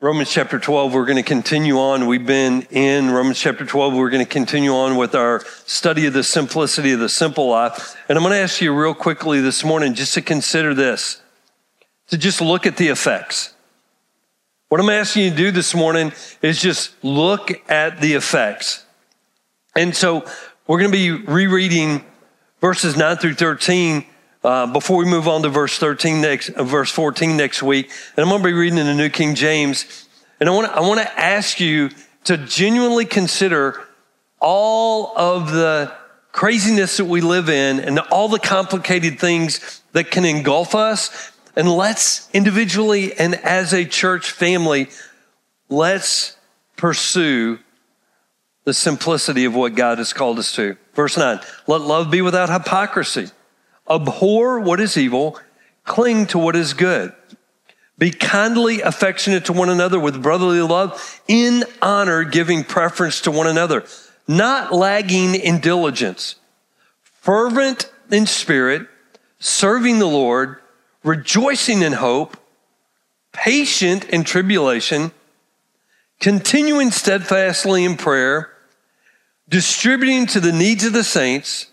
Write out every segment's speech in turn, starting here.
Romans chapter 12, we're going to continue on. We've been in Romans chapter 12. We're going to continue on with our study of the simplicity of the simple life. And I'm going to ask you real quickly this morning just to consider this, to just look at the effects. What I'm asking you to do this morning is just look at the effects. And so we're going to be rereading verses 9 through 13 before we move on to verse 14 next week. And I'm going to be reading in the New King James. And I want to ask you to genuinely consider all of the craziness that we live in and all the complicated things that can engulf us. And let's individually and as a church family, let's pursue the simplicity of what God has called us to. Verse 9, let love be without hypocrisy. Abhor what is evil, cling to what is good. Be kindly affectionate to one another with brotherly love, in honor giving preference to one another, not lagging in diligence, fervent in spirit, serving the Lord, rejoicing in hope, patient in tribulation, continuing steadfastly in prayer, distributing to the needs of the saints,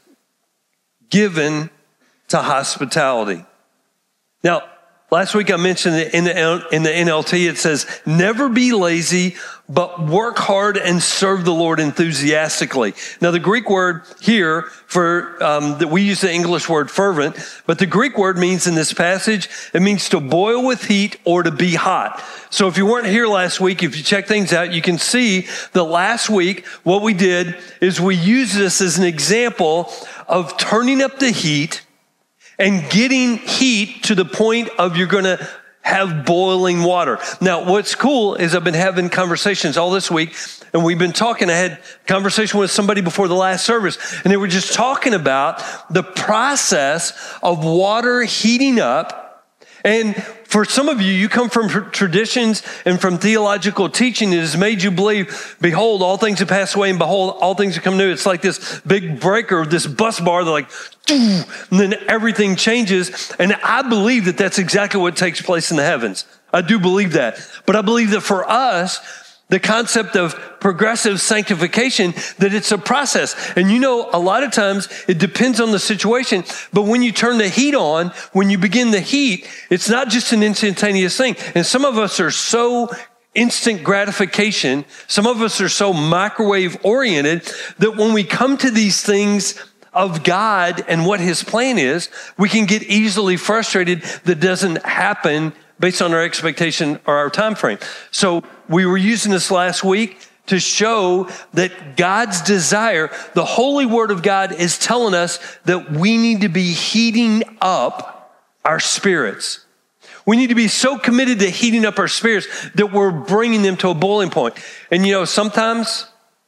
given to hospitality. Now, last week I mentioned in the NLT, it says, never be lazy, but work hard and serve the Lord enthusiastically. Now, the Greek word here we use the English word fervent, but the Greek word means in this passage, it means to boil with heat or to be hot. So if you weren't here last week, if you check things out, you can see that last week, what we did is we used this as an example of turning up the heat and getting heat to the point of you're going to have boiling water. Now, what's cool is I've been having conversations all this week, and we've been talking. I had a conversation with somebody before the last service, and they were just talking about the process of water heating up. And for some of you, you come from traditions and from theological teaching that has made you believe, behold, all things have passed away, and behold, all things have come new. It's like this big breaker, this bus bar, they're like, and then everything changes. And I believe that that's exactly what takes place in the heavens. I do believe that. But I believe that for us, the concept of progressive sanctification, that it's a process. And you know, a lot of times it depends on the situation, but when you turn the heat on, when you begin the heat, it's not just an instantaneous thing. And some of us are so instant gratification, some of us are so microwave oriented that when we come to these things of God and what his plan is, we can get easily frustrated that doesn't happen based on our expectation or our time frame. So we were using this last week to show that God's desire, the holy word of God is telling us that we need to be heating up our spirits. We need to be so committed to heating up our spirits that we're bringing them to a boiling point. And you know, sometimes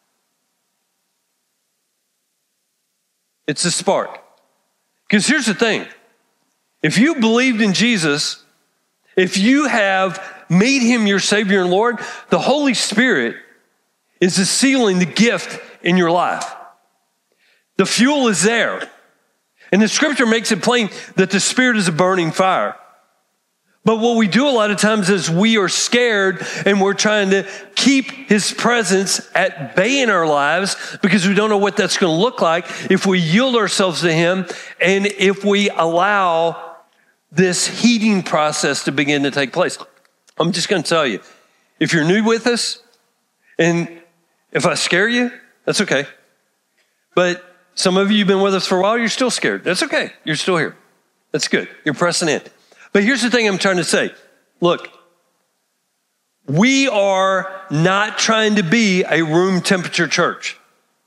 it's a spark. Because here's the thing. If you believed in Jesus, if you have made him your Savior and Lord, the Holy Spirit is the sealing, the gift in your life. The fuel is there. And the scripture makes it plain that the Spirit is a burning fire. But what we do a lot of times is we are scared and we're trying to keep his presence at bay in our lives because we don't know what that's going to look like if we yield ourselves to him and if we allow this heating process to begin to take place. I'm just going to tell you, if you're new with us and if I scare you, that's okay. But some of you have been with us for a while, you're still scared. That's okay. You're still here. That's good. You're pressing in. But here's the thing I'm trying to say. Look, we are not trying to be a room temperature church.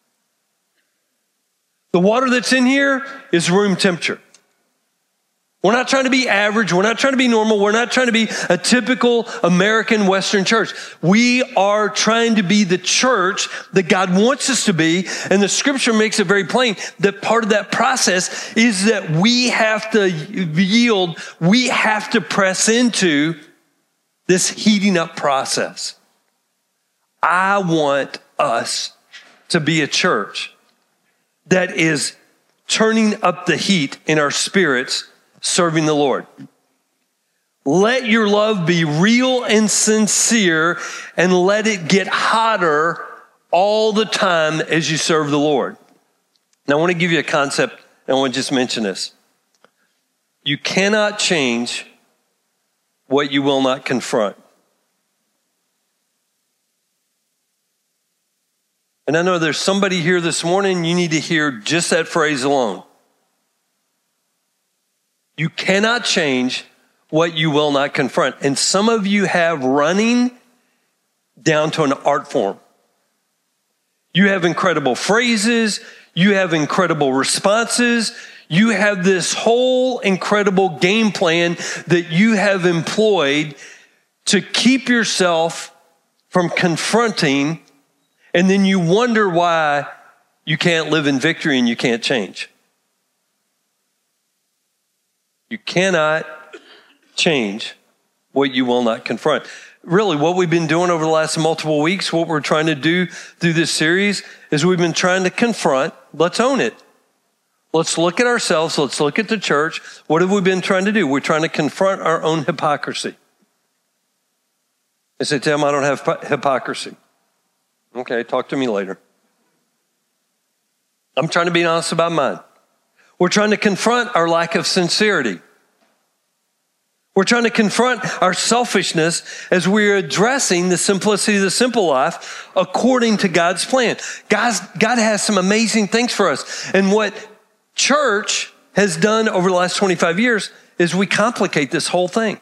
The water that's in here is room temperature. We're not trying to be average. We're not trying to be normal. We're not trying to be a typical American Western church. We are trying to be the church that God wants us to be. And the scripture makes it very plain that part of that process is that we have to yield. We have to press into this heating up process. I want us to be a church that is turning up the heat in our spirits, serving the Lord. Let your love be real and sincere, and let it get hotter all the time as you serve the Lord. Now, I want to give you a concept, and I want to just mention this. You cannot change what you will not confront. And I know there's somebody here this morning, you need to hear just that phrase alone. You cannot change what you will not confront. And some of you have running down to an art form. You have incredible phrases. You have incredible responses. You have this whole incredible game plan that you have employed to keep yourself from confronting, and then you wonder why you can't live in victory and you can't change. You cannot change what you will not confront. Really, what we've been doing over the last multiple weeks, what we're trying to do through this series is we've been trying to confront. Let's own it. Let's look at ourselves. Let's look at the church. What have we been trying to do? We're trying to confront our own hypocrisy. I say, Tim, I don't have hypocrisy. Okay, talk to me later. I'm trying to be honest about mine. We're trying to confront our lack of sincerity. We're trying to confront our selfishness as we're addressing the simplicity of the simple life according to God's plan. God has some amazing things for us. And what church has done over the last 25 years is we complicate this whole thing.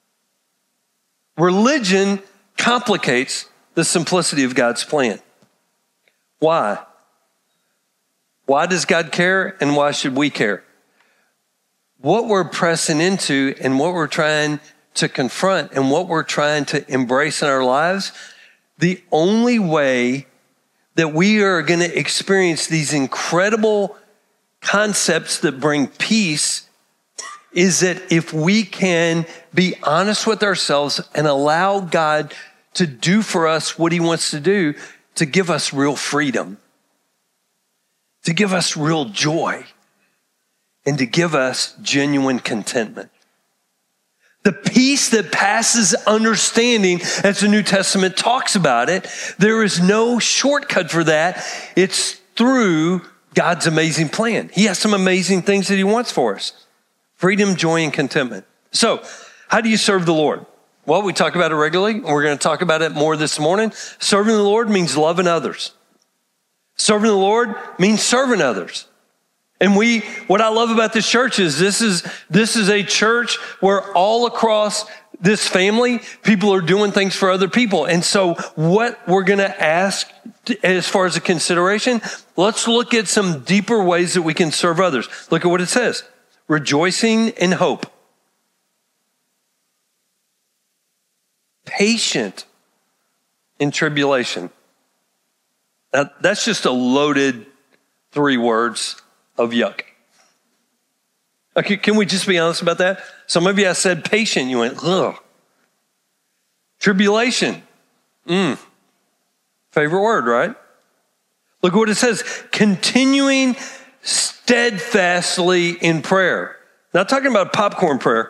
Religion complicates the simplicity of God's plan. Why? Why does God care, and why should we care? What we're pressing into and what we're trying to confront and what we're trying to embrace in our lives, the only way that we are going to experience these incredible concepts that bring peace is that if we can be honest with ourselves and allow God to do for us what he wants to do, to give us real freedom, to give us real joy, and to give us genuine contentment. The peace that passes understanding, as the New Testament talks about it, there is no shortcut for that. It's through God's amazing plan. He has some amazing things that he wants for us. Freedom, joy, and contentment. So, how do you serve the Lord? Well, we talk about it regularly, and we're going to talk about it more this morning. Serving the Lord means loving others. Serving the Lord means serving others. And what I love about this church is this is a church where all across this family, people are doing things for other people. And so what we're going to ask as far as a consideration, let's look at some deeper ways that we can serve others. Look at what it says. Rejoicing in hope. Patient in tribulation. Now, that's just a loaded 3 words of yuck. Okay, can we just be honest about that? Some of you, I said patient, you went, ugh. Tribulation. Favorite word, right? Look what it says. Continuing steadfastly in prayer. Not talking about popcorn prayer.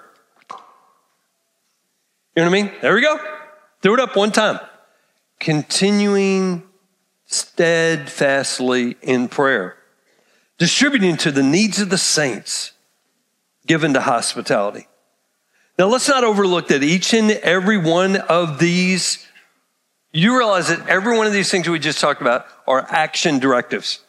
You know what I mean? There we go. Do it up one time. Continuing steadfastly in prayer. Distributing to the needs of the saints, given to hospitality. Now, let's not overlook that each and every one of these, you realize that every one of these things we just talked about are action directives.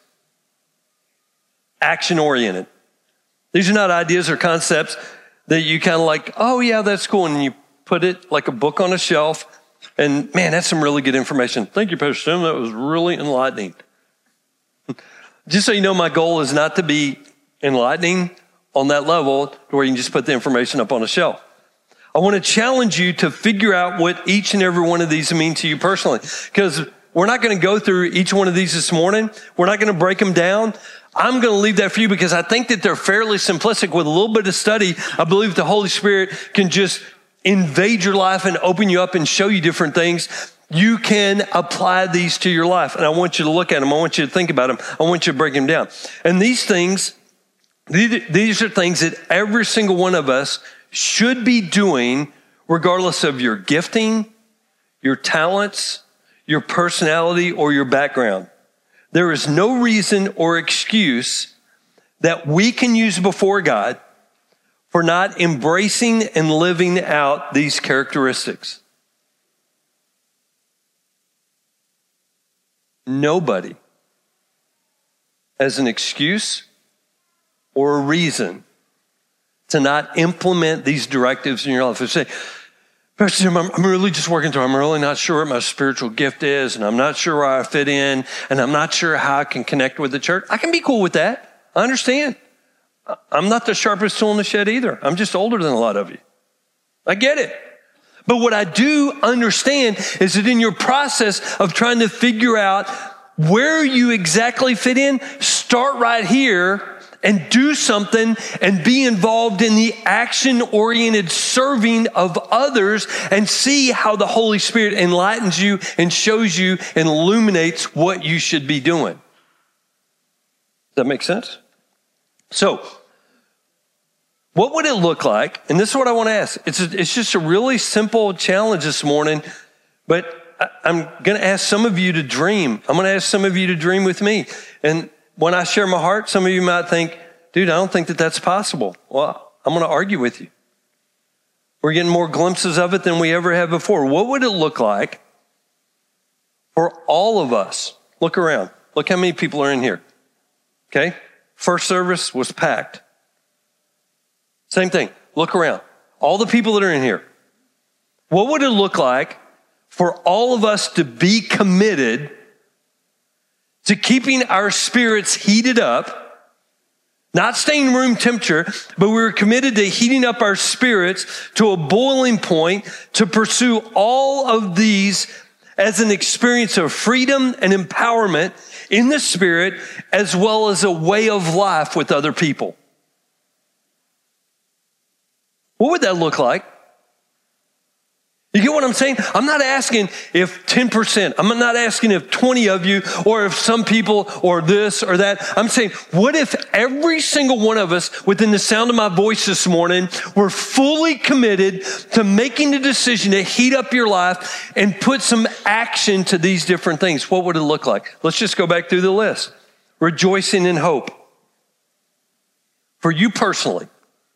Action oriented. These are not ideas or concepts that you kind of like, oh yeah, that's cool. And you put it like a book on a shelf. And man, that's some really good information. Thank you, Pastor Tim. That was really enlightening. Just so you know, my goal is not to be enlightening on that level where you can just put the information up on a shelf. I want to challenge you to figure out what each and every one of these mean to you personally, because we're not going to go through each one of these this morning. We're not going to break them down. I'm going to leave that for you because I think that they're fairly simplistic. With a little bit of study, I believe the Holy Spirit can just invade your life and open you up and show you different things. You can apply these to your life. And I want you to look at them. I want you to think about them. I want you to break them down. And these things, these are things that every single one of us should be doing regardless of your gifting, your talents, your personality, or your background. There is no reason or excuse that we can use before God for not embracing and living out these characteristics. Nobody has an excuse or a reason to not implement these directives in your life. If you say, Pastor Jim, I'm really just working through. I'm really not sure what my spiritual gift is, and I'm not sure where I fit in, and I'm not sure how I can connect with the church. I can be cool with that. I understand. I'm not the sharpest tool in the shed either. I'm just older than a lot of you. I get it. But what I do understand is that in your process of trying to figure out where you exactly fit in, start right here and do something and be involved in the action-oriented serving of others and see how the Holy Spirit enlightens you and shows you and illuminates what you should be doing. Does that make sense? So, what would it look like? And this is what I want to ask. It's just a really simple challenge this morning, but I'm going to ask some of you to dream. I'm going to ask some of you to dream with me. And when I share my heart, some of you might think, dude, I don't think that that's possible. Well, I'm going to argue with you. We're getting more glimpses of it than we ever have before. What would it look like for all of us? Look around. Look how many people are in here. Okay? First service was packed. Same thing. Look around. All the people that are in here. What would it look like for all of us to be committed to keeping our spirits heated up, not staying room temperature, but we're committed to heating up our spirits to a boiling point to pursue all of these as an experience of freedom and empowerment in the Spirit, as well as a way of life with other people? What would that look like? You get what I'm saying? I'm not asking if 10%, I'm not asking if 20 of you, or if some people, or this or that. I'm saying, what if every single one of us within the sound of my voice this morning were fully committed to making the decision to heat up your life and put some action to these different things? What would it look like? Let's just go back through the list. Rejoicing in hope. For you personally,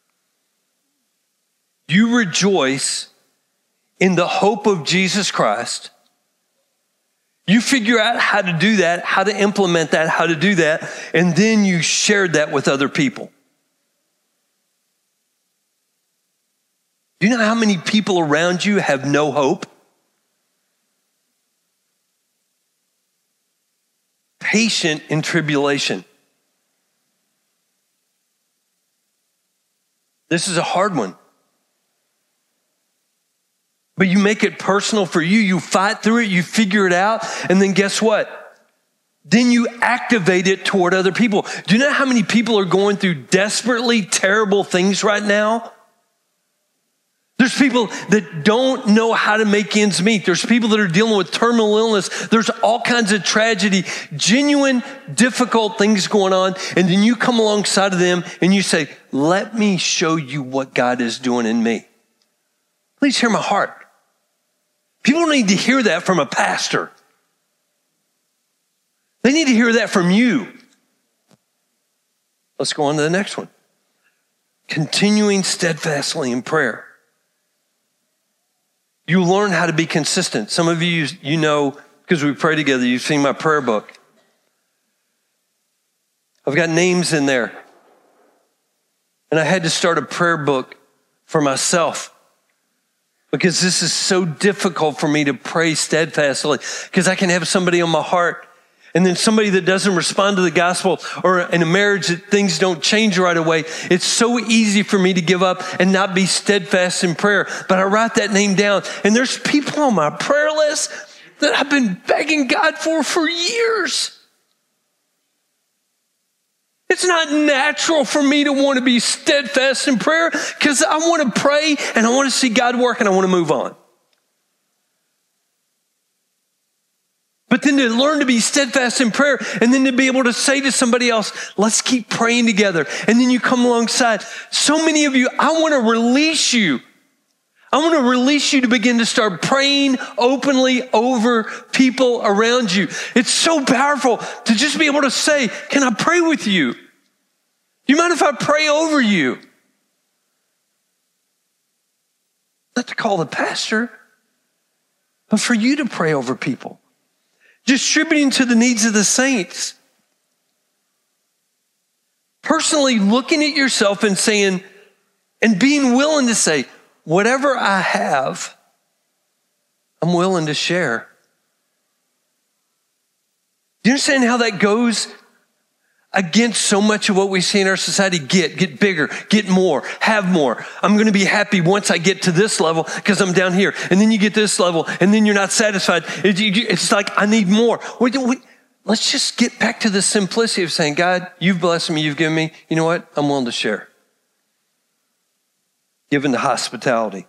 you rejoice in the hope of Jesus Christ. You figure out how to do that, how to implement that, how to do that, and then you share that with other people. Do you know how many people around you have no hope? Patient in tribulation. This is a hard one. But you make it personal for you. You fight through it. You figure it out. And then guess what? Then you activate it toward other people. Do you know how many people are going through desperately terrible things right now? There's people that don't know how to make ends meet. There's people that are dealing with terminal illness. There's all kinds of tragedy, genuine, difficult things going on. And then you come alongside of them and you say, let me show you what God is doing in me. Please hear my heart. People need to hear that from a pastor. They need to hear that from you. Let's go on to the next one. Continuing steadfastly in prayer. You learn how to be consistent. Some of you know, because we pray together, you've seen my prayer book. I've got names in there. And I had to start a prayer book for myself, because this is so difficult for me to pray steadfastly, because I can have somebody on my heart and then somebody that doesn't respond to the gospel, or in a marriage that things don't change right away. It's so easy for me to give up and not be steadfast in prayer. But I write that name down, and there's people on my prayer list that I've been begging God for years. It's not natural for me to want to be steadfast in prayer, because I want to pray and I want to see God work and I want to move on. But but then to learn to be steadfast in prayer, and then to be able to say to somebody else, let's keep praying together. And then you come alongside. So many of you, I want to release you. I want to release you to begin to start praying openly over people around you. It's so powerful to just be able to say, can I pray with you? Do you mind if I pray over you? Not to call the pastor, but for you to pray over people. Distributing to the needs of the saints. Personally looking at yourself and saying, and being willing to say, whatever I have, I'm willing to share. Do you understand how that goes against so much of what we see in our society? Get bigger, get more, have more. I'm going to be happy once I get to this level because I'm down here. And then you get this level and then you're not satisfied. It's like, I need more. Let's just get back to the simplicity of saying, God, you've blessed me, you've given me. You know what? I'm willing to share. Given to hospitality.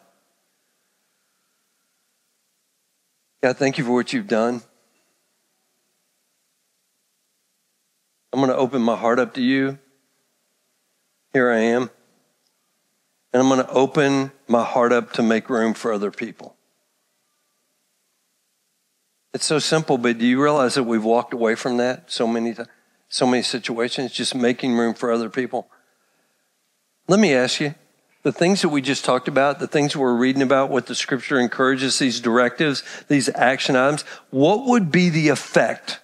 God, thank you for what you've done. I'm going to open my heart up to you. Here I am. And I'm going to open my heart up to make room for other people. It's so simple, but do you realize that we've walked away from that so many times, so many situations, just making room for other people? Let me ask you, the things that we just talked about, the things we're reading about, what the scripture encourages, these directives, these action items, what would be the effect?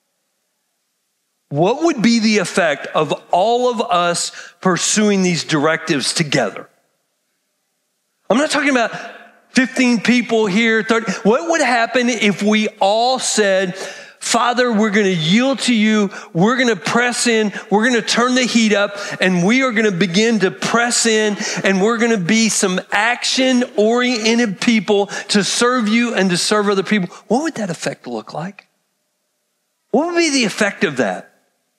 What would be the effect of all of us pursuing these directives together? I'm not talking about 15 people here, 30. What would happen if we all said, Father, we're going to yield to you. We're going to press in. We're going to turn the heat up and we are going to begin to press in and we're going to be some action-oriented people to serve you and to serve other people. What would that effect look like? What would be the effect of that?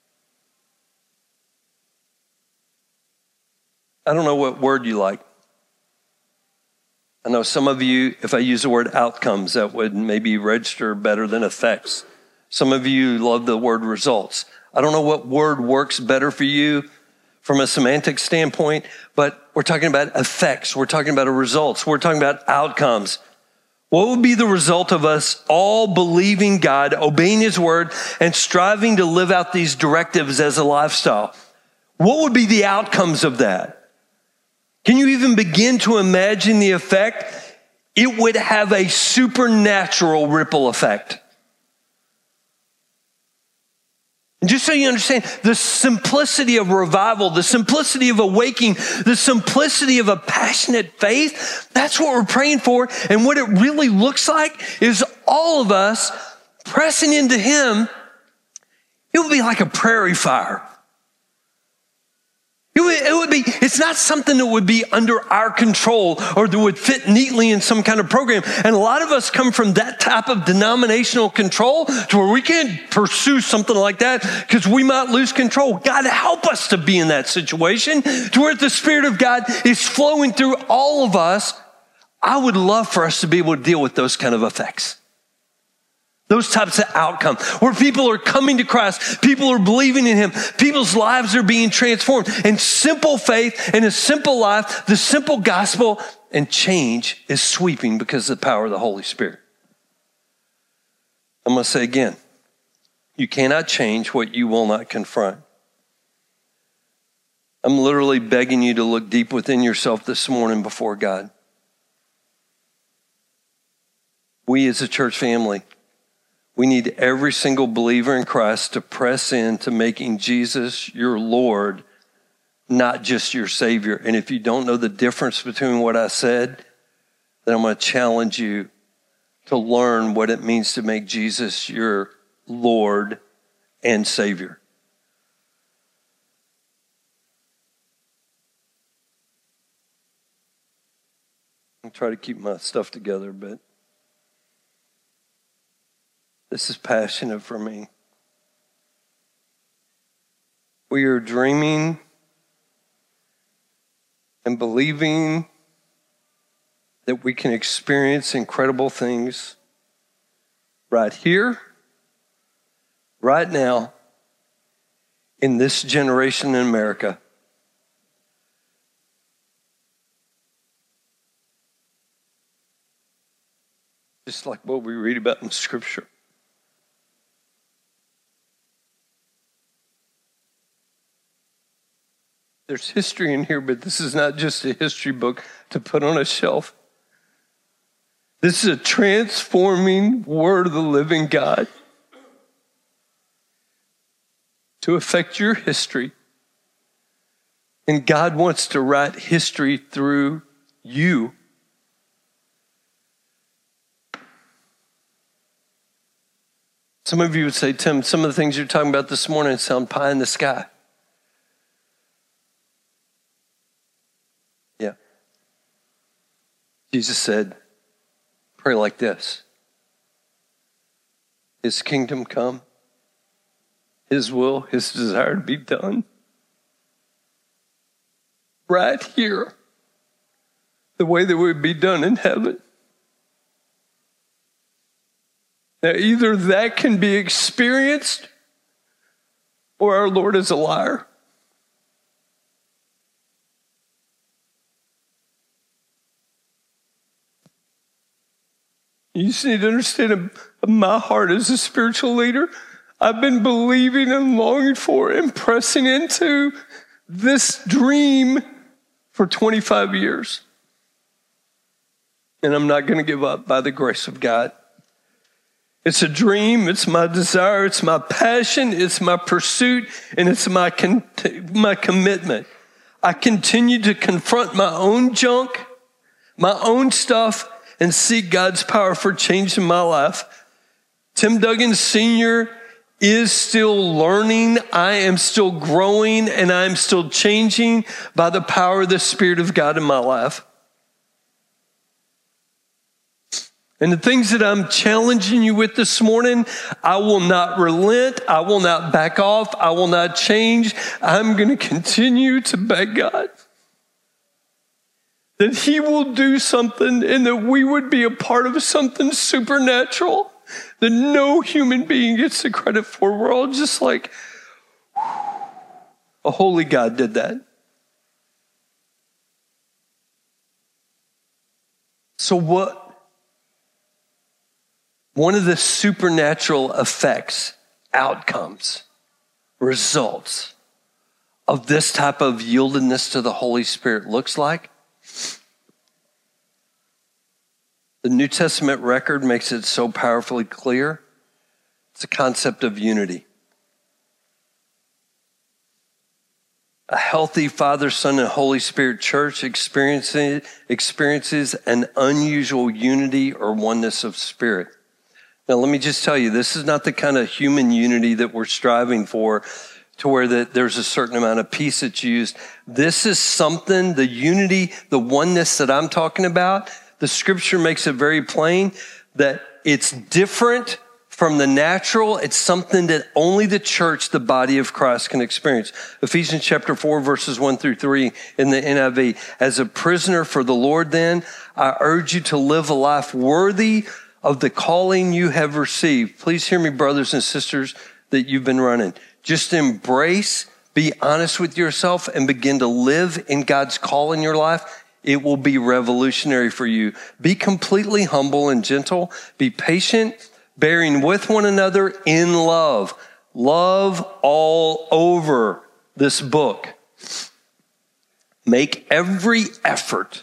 I don't know what word you like. I know some of you, if I use the word outcomes, that would maybe register better than effects. Some of you love the word results. I don't know what word works better for you from a semantic standpoint, but we're talking about effects. We're talking about results. We're talking about outcomes. What would be the result of us all believing God, obeying his word, and striving to live out these directives as a lifestyle? What would be the outcomes of that? Can you even begin to imagine the effect? It would have a supernatural ripple effect. And just so you understand, the simplicity of revival, the simplicity of awakening, the simplicity of a passionate faith, that's what we're praying for. And what it really looks like is all of us pressing into him. It would be like a prairie fire. It's not something that would be under our control or that would fit neatly in some kind of program. And a lot of us come from that type of denominational control to where we can't pursue something like that because we might lose control. God, help us to be in that situation to where the Spirit of God is flowing through all of us. I would love for us to be able to deal with those kind of effects. Those types of outcomes where people are coming to Christ, people are believing in him, people's lives are being transformed. And simple faith and a simple life, the simple gospel and change is sweeping because of the power of the Holy Spirit. I'm going to say again, you cannot change what you will not confront. I'm literally begging you to look deep within yourself this morning before God. We as a church family, we need every single believer in Christ to press into making Jesus your Lord, not just your Savior. And if you don't know the difference between what I said, then I'm going to challenge you to learn what it means to make Jesus your Lord and Savior. I'll try to keep my stuff together, but this is passionate for me. We are dreaming and believing that we can experience incredible things right here right now in this generation in America. Just like what we read about in Scripture. There's history in here, but this is not just a history book to put on a shelf. This is a transforming word of the living God to affect your history. And God wants to write history through you. Some of you would say, Tim, some of the things you're talking about this morning sound pie in the sky. Yeah. Jesus said, pray like this. His kingdom come, His will, His desire to be done. Right here, the way that would be done in heaven. Now, either that can be experienced or our Lord is a liar. You just need to understand my heart as a spiritual leader. I've been believing and longing for and pressing into this dream for 25 years. And I'm not going to give up by the grace of God. It's a dream, it's my desire, it's my passion, it's my pursuit, and it's my commitment. I continue to confront my own junk, my own stuff, and seek God's power for change in my life. Tim Duggan Sr. is still learning. I am still growing, and I am still changing by the power of the Spirit of God in my life. And the things that I'm challenging you with this morning, I will not relent. I will not back off. I will not change. I'm going to continue to beg God that He will do something and that we would be a part of something supernatural that no human being gets the credit for. We're all just like, a holy God did that. So what? One of the supernatural effects, outcomes, results of this type of yieldedness to the Holy Spirit looks like. The New Testament record makes it so powerfully clear. It's the concept of unity. A healthy Father, Son, and Holy Spirit church experiences an unusual unity or oneness of spirit. Now, let me just tell you, this is not the kind of human unity that we're striving for to where there's a certain amount of peace that's used. This is something, the unity, the oneness that I'm talking about, the Scripture makes it very plain that it's different from the natural. It's something that only the church, the body of Christ, can experience. Ephesians chapter 4, verses 1 through 3 in the NIV. As a prisoner for the Lord, then, I urge you to live a life worthy of the calling you have received. Please hear me, brothers and sisters, that you've been running. Just embrace, be honest with yourself, and begin to live in God's call in your life. It will be revolutionary for you. Be completely humble and gentle. Be patient, bearing with one another in love. Love all over this book. Make every effort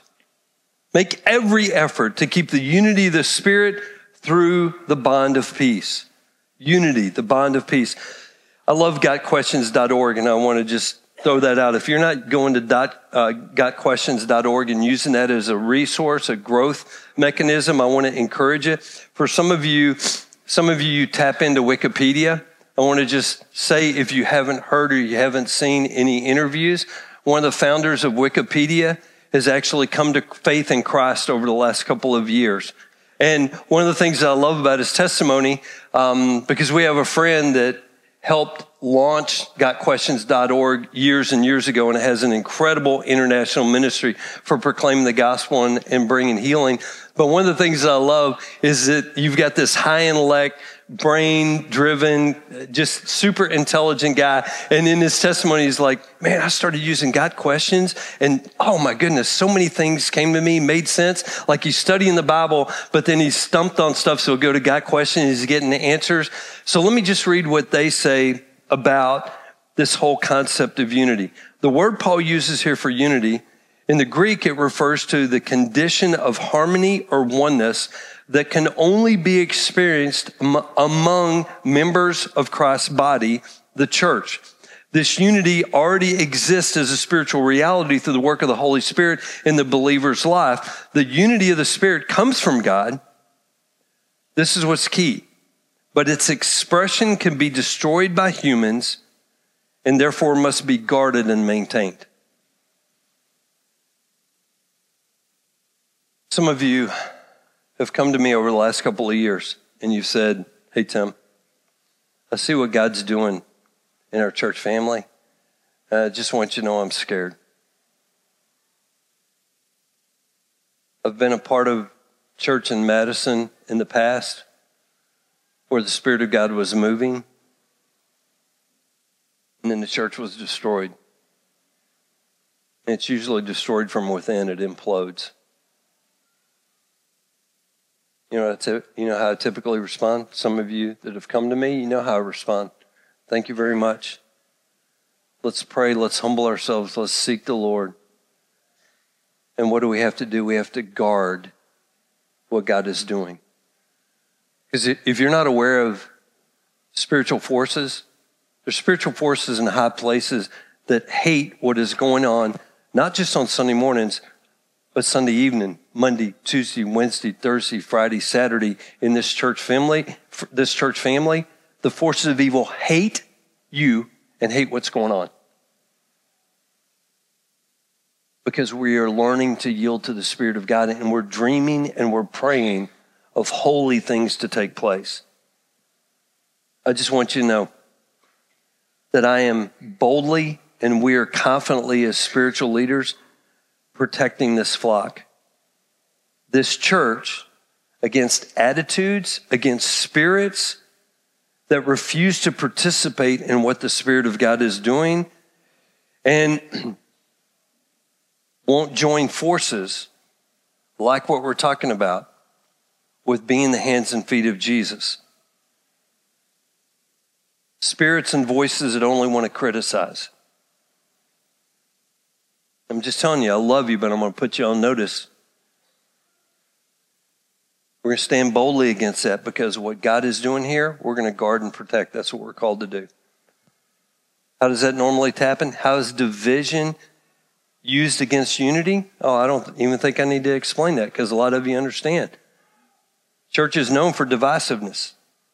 to keep the unity of the Spirit through the bond of peace. Unity, the bond of peace. I love gotquestions.org, and I want to just throw that out. If you're not going to gotquestions.org and using that as a resource, a growth mechanism, I want to encourage it. For some of you tap into Wikipedia. I want to just say, if you haven't heard or you haven't seen any interviews, one of the founders of Wikipedia has actually come to faith in Christ over the last couple of years. And one of the things that I love about his testimony, because we have a friend that helped launch gotquestions.org years and years ago, and it has an incredible international ministry for proclaiming the gospel and bringing healing. But one of the things that I love is that you've got this high intellect, brain-driven, just super intelligent guy. And in his testimony, he's like, man, I started using God questions. And oh my goodness, so many things came to me, made sense. Like he's studying the Bible, but then he's stumped on stuff. So he'll go to God questions, he's getting the answers. So let me just read what they say about this whole concept of unity. The word Paul uses here for unity, in the Greek, it refers to the condition of harmony or oneness that can only be experienced among members of Christ's body, the church. This unity already exists as a spiritual reality through the work of the Holy Spirit in the believer's life. The unity of the Spirit comes from God. This is what's key. But its expression can be destroyed by humans and therefore must be guarded and maintained. Some of you have come to me over the last couple of years and you've said, hey, Tim, I see what God's doing in our church family. I just want you to know I'm scared. I've been a part of church in Madison in the past where the Spirit of God was moving and then the church was destroyed. And it's usually destroyed from within. It implodes. You know how I typically respond? Some of you that have come to me, you know how I respond. Thank you very much. Let's pray. Let's humble ourselves. Let's seek the Lord. And what do we have to do? We have to guard what God is doing. Because if you're not aware of spiritual forces, there's spiritual forces in high places that hate what is going on, not just on Sunday mornings, but Sunday evening, Monday, Tuesday, Wednesday, Thursday, Friday, Saturday in this church family, the forces of evil hate you and hate what's going on. Because we are learning to yield to the Spirit of God and we're dreaming and we're praying of holy things to take place. I just want you to know that I am boldly and we are confidently as spiritual leaders protecting this flock, this church, against attitudes, against spirits that refuse to participate in what the Spirit of God is doing and won't join forces like what we're talking about with being the hands and feet of Jesus. Spirits and voices that only want to criticize. I'm just telling you, I love you, but I'm going to put you on notice. We're going to stand boldly against that because what God is doing here, we're going to guard and protect. That's what we're called to do. How does that normally happen? How is division used against unity? Oh, I don't even think I need to explain that because a lot of you understand. Church is known for divisiveness.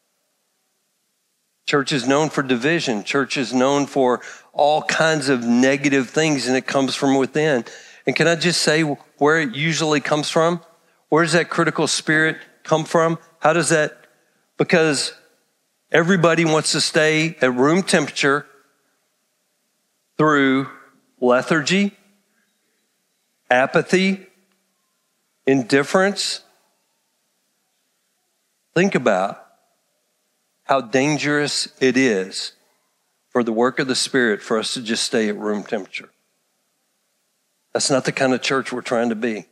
Church is known for division. Church is known for all kinds of negative things, and it comes from within. And can I just say where it usually comes from? Where does that critical spirit come from? How does that? Because everybody wants to stay at room temperature through lethargy, apathy, indifference. Think about how dangerous it is for the work of the Spirit for us to just stay at room temperature. That's not the kind of church we're trying to be.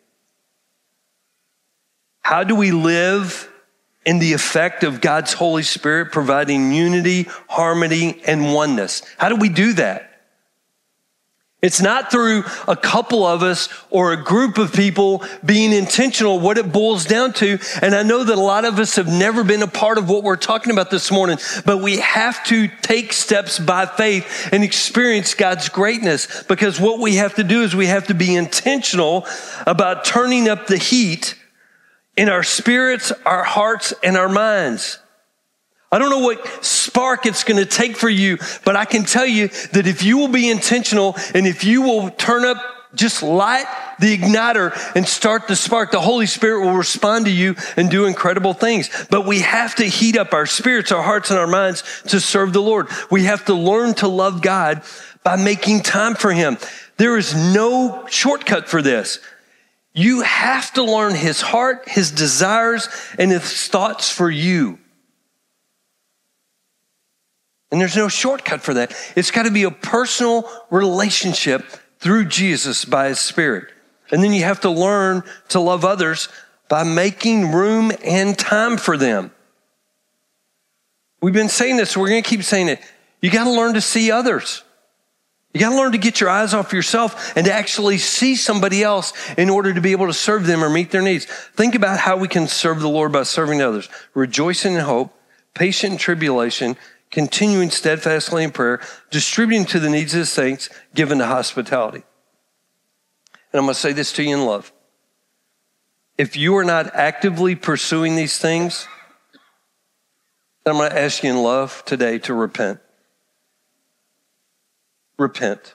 How do we live in the effect of God's Holy Spirit providing unity, harmony, and oneness? How do we do that? It's not through a couple of us or a group of people being intentional, what it boils down to. And I know that a lot of us have never been a part of what we're talking about this morning, but we have to take steps by faith and experience God's greatness, because what we have to do is we have to be intentional about turning up the heat in our spirits, our hearts, and our minds. I don't know what spark it's going to take for you, but I can tell you that if you will be intentional and if you will turn up, just light the igniter and start the spark, the Holy Spirit will respond to you and do incredible things. But we have to heat up our spirits, our hearts, and our minds to serve the Lord. We have to learn to love God by making time for Him. There is no shortcut for this. You have to learn his heart, his desires, and his thoughts for you. And there's no shortcut for that. It's got to be a personal relationship through Jesus by his Spirit. And then you have to learn to love others by making room and time for them. We've been saying this, so we're going to keep saying it. You got to learn to see others. You got to learn to get your eyes off yourself and to actually see somebody else in order to be able to serve them or meet their needs. Think about how we can serve the Lord by serving others. Rejoicing in hope, patient in tribulation, continuing steadfastly in prayer, distributing to the needs of the saints, given to hospitality. And I'm going to say this to you in love. If you are not actively pursuing these things, then I'm going to ask you in love today to repent. Repent.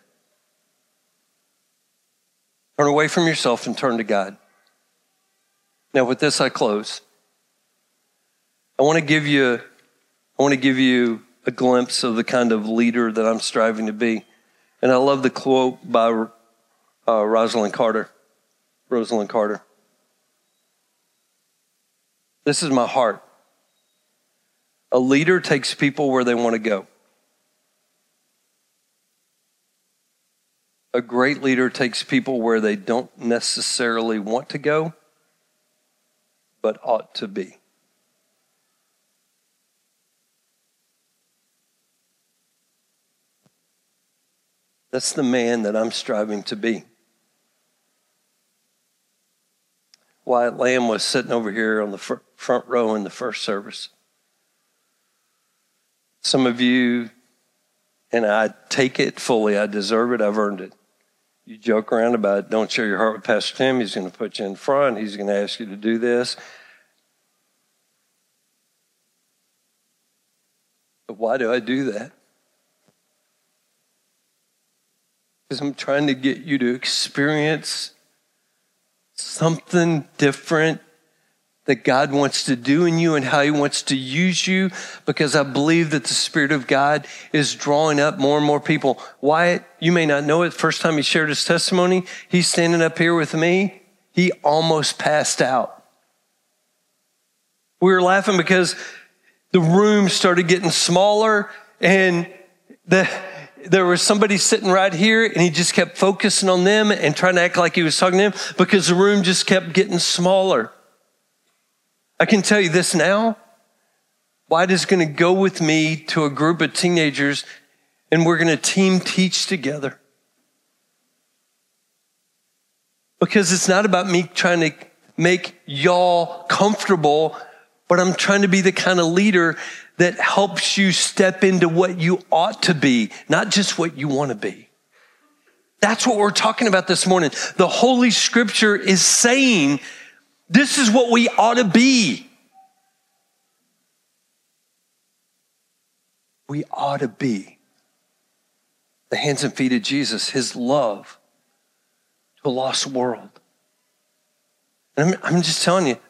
Turn away from yourself and turn to God. Now with this I close. I want to give you a glimpse of the kind of leader that I'm striving to be. And I love the quote by Rosalind Carter. This is my heart. A leader takes people where they want to go. A great leader takes people where they don't necessarily want to go, but ought to be. That's the man that I'm striving to be. Wyatt Lamb was sitting over here on the front row in the first service. Some of you, and I take it fully, I deserve it, I've earned it. You joke around about it, don't share your heart with Pastor Tim, he's going to put you in front, he's going to ask you to do this. But why do I do that? Because I'm trying to get you to experience something different that God wants to do in you and how he wants to use you, because I believe that the Spirit of God is drawing up more and more people. Wyatt, you may not know it, first time he shared his testimony, he's standing up here with me, he almost passed out. We were laughing because the room started getting smaller and there was somebody sitting right here and he just kept focusing on them and trying to act like he was talking to them because the room just kept getting smaller. I can tell you this now. Wyatt is going to go with me to a group of teenagers and we're going to team teach together. Because it's not about me trying to make y'all comfortable, but I'm trying to be the kind of leader that helps you step into what you ought to be, not just what you want to be. That's what we're talking about this morning. The Holy Scripture is saying this is what we ought to be. We ought to be the hands and feet of Jesus, his love to a lost world. And I'm just telling you,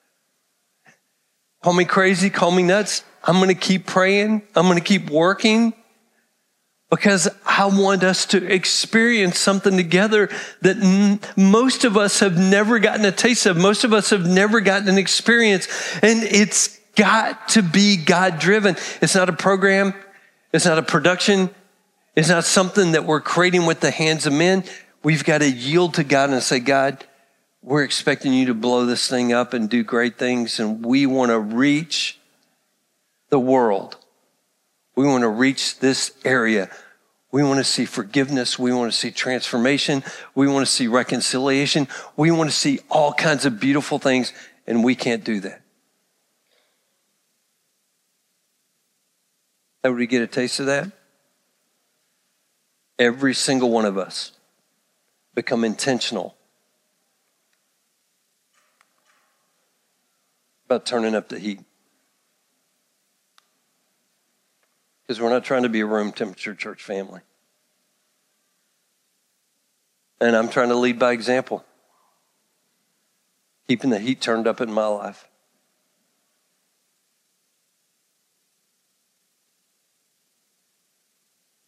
call me crazy, call me nuts. I'm going to keep praying. I'm going to keep working because I want us to experience something together that most of us have never gotten a taste of. Most of us have never gotten an experience, and it's got to be God-driven. It's not a program. It's not a production. It's not something that we're creating with the hands of men. We've got to yield to God and say, God, we're expecting you to blow this thing up and do great things, and we want to reach the world. We want to reach this area. We want to see forgiveness. We want to see transformation. We want to see reconciliation. We want to see all kinds of beautiful things, and we can't do that. How would we get a taste of that? Every single one of us become intentional about turning up the heat. Because we're not trying to be a room temperature church family. And I'm trying to lead by example. Keeping the heat turned up in my life.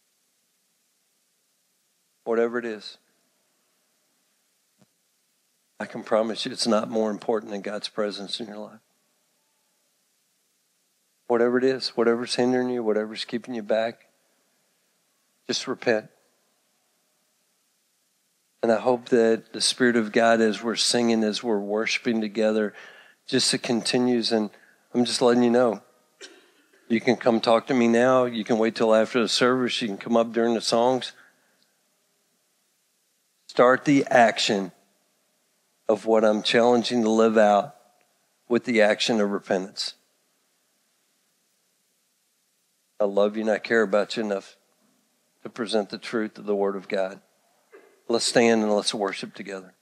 Whatever it is. I can promise you it's not more important than God's presence in your life. Whatever it is, whatever's hindering you, whatever's keeping you back, just repent. And I hope that the Spirit of God, as we're singing, as we're worshiping together, just it continues. And I'm just letting you know, you can come talk to me now. You can wait till after the service. You can come up during the songs. Start the action of what I'm challenging to live out with the action of repentance. I love you and I care about you enough to present the truth of the Word of God. Let's stand and let's worship together.